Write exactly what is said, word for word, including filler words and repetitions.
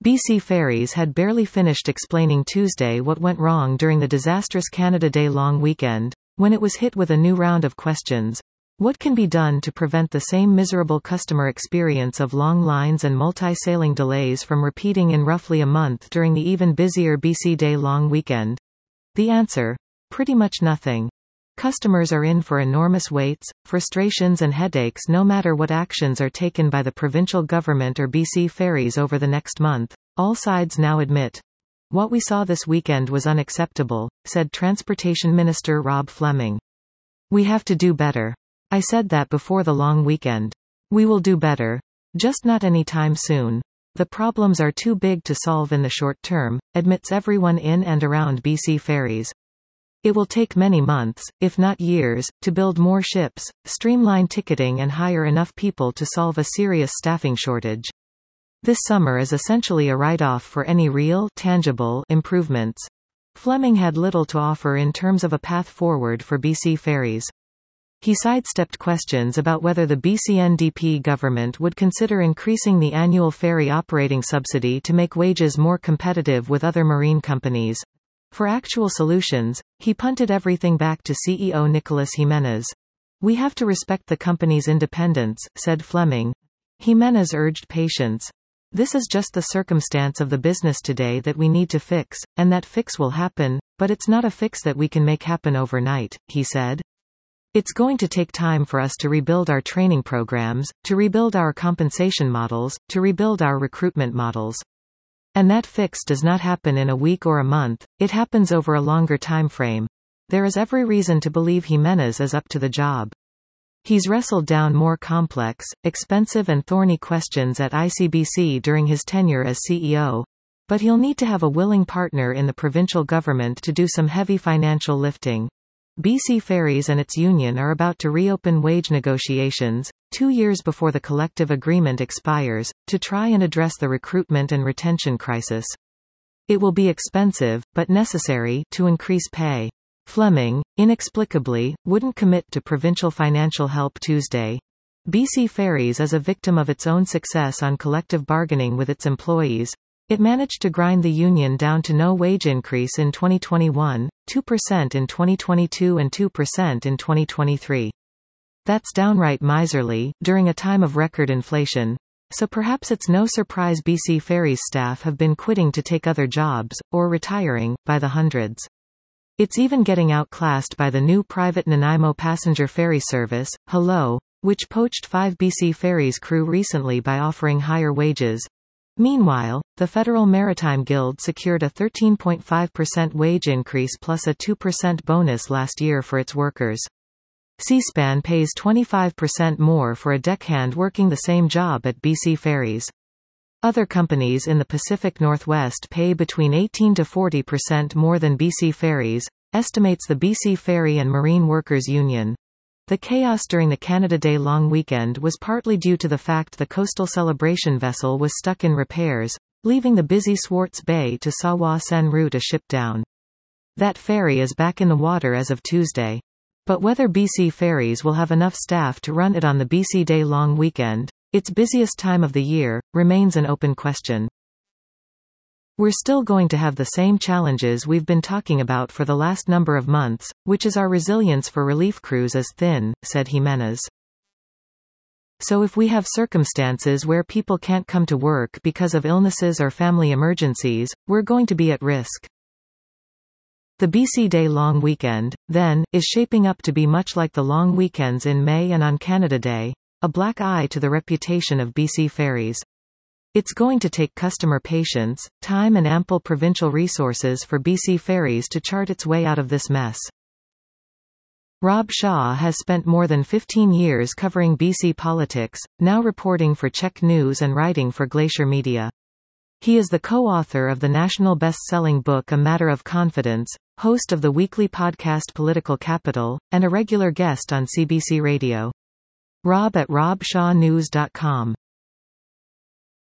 B C Ferries had barely finished explaining Tuesday what went wrong during the disastrous Canada Day long weekend, when it was hit with a new round of questions. What can be done to prevent the same miserable customer experience of long lines and multi-sailing delays from repeating in roughly a month during the even busier B C Day long weekend? The answer? Pretty much nothing. Customers are in for enormous waits, frustrations and headaches no matter what actions are taken by the provincial government or B C Ferries over the next month, all sides now admit. What we saw this weekend was unacceptable, said Transportation Minister Rob Fleming. We have to do better. I said that before the long weekend. We will do better. Just not anytime soon. The problems are too big to solve in the short term, admits everyone in and around B C Ferries. It will take many months, if not years, to build more ships, streamline ticketing and hire enough people to solve a serious staffing shortage. This summer is essentially a write-off for any real, tangible improvements. Fleming had little to offer in terms of a path forward for B C Ferries. He sidestepped questions about whether the B C N D P government would consider increasing the annual ferry operating subsidy to make wages more competitive with other marine companies. For actual solutions, he punted everything back to C E O Nicolas Jimenez. We have to respect the company's independence, said Fleming. Jimenez urged patience. This is just the circumstance of the business today that we need to fix, and that fix will happen, but it's not a fix that we can make happen overnight, he said. It's going to take time for us to rebuild our training programs, to rebuild our compensation models, to rebuild our recruitment models. And that fix does not happen in a week or a month, it happens over a longer time frame. There is every reason to believe Jimenez is up to the job. He's wrestled down more complex, expensive and thorny questions at I C B C during his tenure as C E O. But he'll need to have a willing partner in the provincial government to do some heavy financial lifting. B C Ferries and its union are about to reopen wage negotiations, two years before the collective agreement expires, to try and address the recruitment and retention crisis. It will be expensive, but necessary, to increase pay. Fleming, inexplicably, wouldn't commit to provincial financial help Tuesday. B C Ferries is a victim of its own success on collective bargaining with its employees. It managed to grind the union down to no wage increase in twenty twenty-one, two percent in twenty twenty-two and two percent in twenty twenty-three. That's downright miserly, during a time of record inflation. So perhaps it's no surprise B C Ferries staff have been quitting to take other jobs, or retiring, by the hundreds. It's even getting outclassed by the new private Nanaimo passenger ferry service, Hello, which poached five B C Ferries crew recently by offering higher wages. Meanwhile, the Federal Maritime Guild secured a thirteen point five percent wage increase plus a two percent bonus last year for its workers. Seaspan pays twenty-five percent more for a deckhand working the same job at B C Ferries. Other companies in the Pacific Northwest pay between eighteen to forty percent more than B C Ferries, estimates the B C Ferry and Marine Workers Union. The chaos during the Canada Day long weekend was partly due to the fact the coastal celebration vessel was stuck in repairs, leaving the busy Swartz Bay to Sawa-Sen route a ship down. That ferry is back in the water as of Tuesday. But whether B C Ferries will have enough staff to run it on the B C Day long weekend, its busiest time of the year, remains an open question. We're still going to have the same challenges we've been talking about for the last number of months, which is our resilience for relief crews is thin, said Jimenez. So if we have circumstances where people can't come to work because of illnesses or family emergencies, we're going to be at risk. The B C Day long weekend, then, is shaping up to be much like the long weekends in May and on Canada Day, a black eye to the reputation of B C Ferries. It's going to take customer patience, time and ample provincial resources for B C Ferries to chart its way out of this mess. Rob Shaw has spent more than fifteen years covering B C politics, now reporting for Czech News and writing for Glacier Media. He is the co-author of the national best-selling book A Matter of Confidence, host of the weekly podcast Political Capital, and a regular guest on C B C Radio. Rob at rob shaw news dot com.